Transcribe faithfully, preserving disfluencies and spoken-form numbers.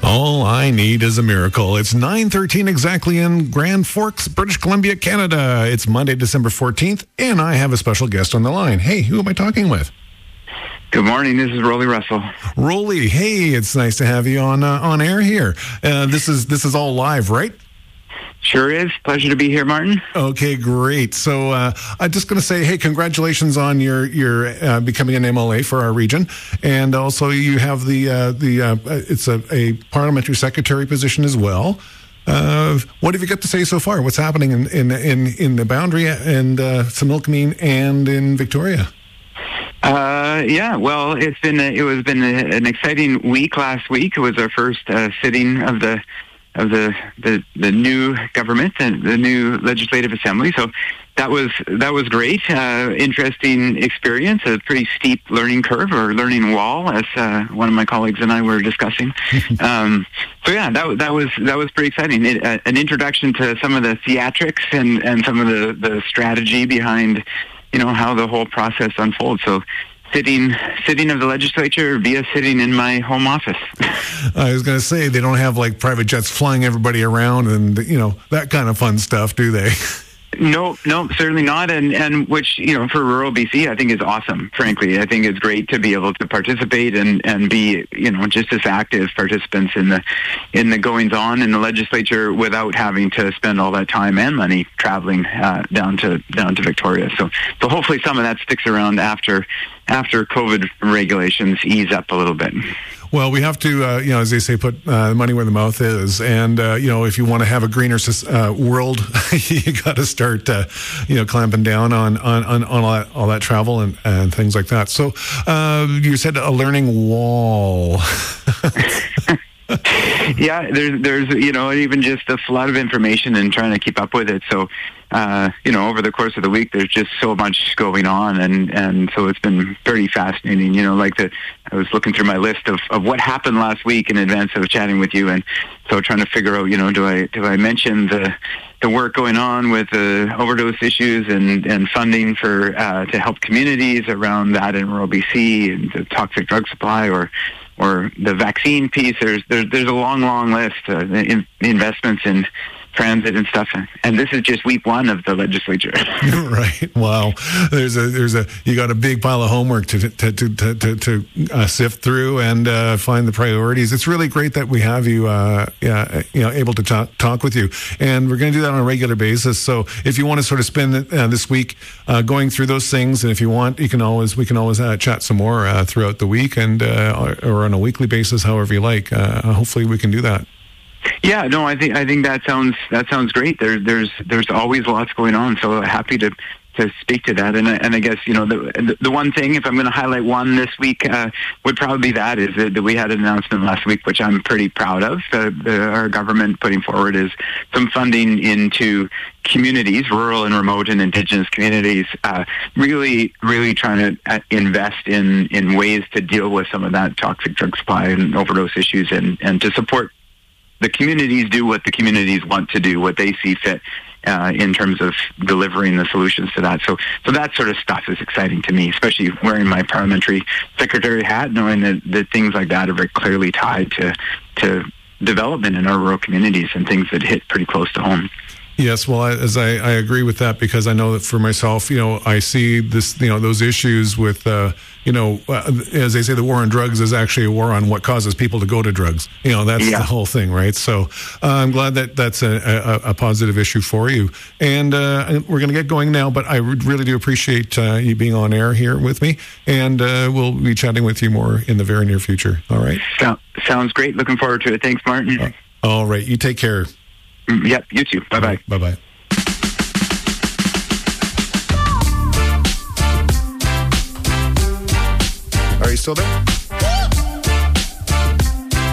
All I need is a miracle. It's nine thirteen exactly in Grand Forks, British Columbia, Canada. It's Monday, December fourteenth, and I have a special guest on the line. Hey, who am I talking with? Good morning. This is Rolly Russell. Rolly, hey, it's nice to have you on uh, on air here. Uh, this is this is all live, right? Sure is. Pleasure to be here, Martin. Okay, great. So uh, I'm just going to say, hey, congratulations on your your uh, becoming an M L A for our region, and also you have the uh, the uh, it's a, a parliamentary secretary position as well. Uh, what have you got to say so far? What's happening in in in, in the Boundary and uh, Similkameen and in Victoria? Uh, yeah, well, it's been a, it was been a, an exciting week last week. It was our first uh, sitting of the. of the, the, the new government and the new legislative assembly. So that was that was great. Uh, interesting experience, a pretty steep learning curve or learning wall, as uh, one of my colleagues and I were discussing. um, so yeah, that, that was that was pretty exciting. It, uh, an introduction to some of the theatrics and, and some of the, the strategy behind, you know, how the whole process unfolds. So Sitting, sitting of the legislature via sitting in my home office. I was going to say, they don't have like private jets flying everybody around and, you know, that kind of fun stuff, do they? No, no, certainly not. And, and which, you know, for rural B C, I think is awesome, frankly. I think it's great to be able to participate and, and be, you know, just as active participants in the in the goings on in the legislature without having to spend all that time and money traveling uh, down to down to Victoria. So, so hopefully some of that sticks around after after COVID regulations ease up a little bit. Well, we have to, uh, you know, as they say, put uh, money where the mouth is. And, uh, you know, if you want to have a greener uh, world, you got to start, uh, you know, clamping down on, on, on, on all, that, all that travel and, and things like that. So uh, you said a learning wall. Yeah, there's, there's, you know, even just a flood of information and trying to keep up with it. So, uh, you know, over the course of the week, there's just so much going on. And, and so it's been pretty fascinating, you know, like the, I was looking through my list of, of what happened last week in advance of chatting with you. And so trying to figure out, you know, do I, do I mention the, the work going on with the overdose issues and, and funding for, uh, to help communities around that in rural B C and the toxic drug supply, or, or the vaccine piece. There's there's, there's a long, long list of uh, in, investments in transit and stuff, and this is just week one of the legislature. Right. Wow. There's a there's a you got a big pile of homework to to to to, to, to uh, sift through and uh, find the priorities. It's really great that we have you, uh, yeah, you know, able to talk talk with you, and we're going to do that on a regular basis. So if you want to sort of spend uh, this week uh, going through those things, and if you want, you can always we can always uh, chat some more uh, throughout the week and uh, or on a weekly basis, however you like. Uh, hopefully, we can do that. Yeah, no, I think I think that sounds that sounds great. There's there's there's always lots going on, so happy to to speak to that. And I, and I guess, you know, the the one thing, if I'm going to highlight one this week, uh, would probably be that is that, that we had an announcement last week, which I'm pretty proud of. The, the, our government putting forward is some funding into communities, rural and remote and Indigenous communities, uh, really, really trying to invest in in ways to deal with some of that toxic drug supply and overdose issues, and and to support the communities do what the communities want to do, what they see fit uh, in terms of delivering the solutions to that. So, so that sort of stuff is exciting to me, especially wearing my parliamentary secretary hat, knowing that, that things like that are very clearly tied to to development in our rural communities and things that hit pretty close to home. Yes, well, I, as I, I agree with that, because I know that for myself, you know, I see this, you know, those issues with, uh, you know, uh, as they say, the war on drugs is actually a war on what causes people to go to drugs. You know, that's yeah. the whole thing, right? So uh, I'm glad that that's a, a, a positive issue for you. And uh, we're going to get going now, but I really do appreciate uh, you being on air here with me. And uh, we'll be chatting with you more in the very near future. All right? So, sounds great. Looking forward to it. Thanks, Martin. Uh, all right. You take care. Yep, you too. Bye-bye. Bye-bye. Are you still there?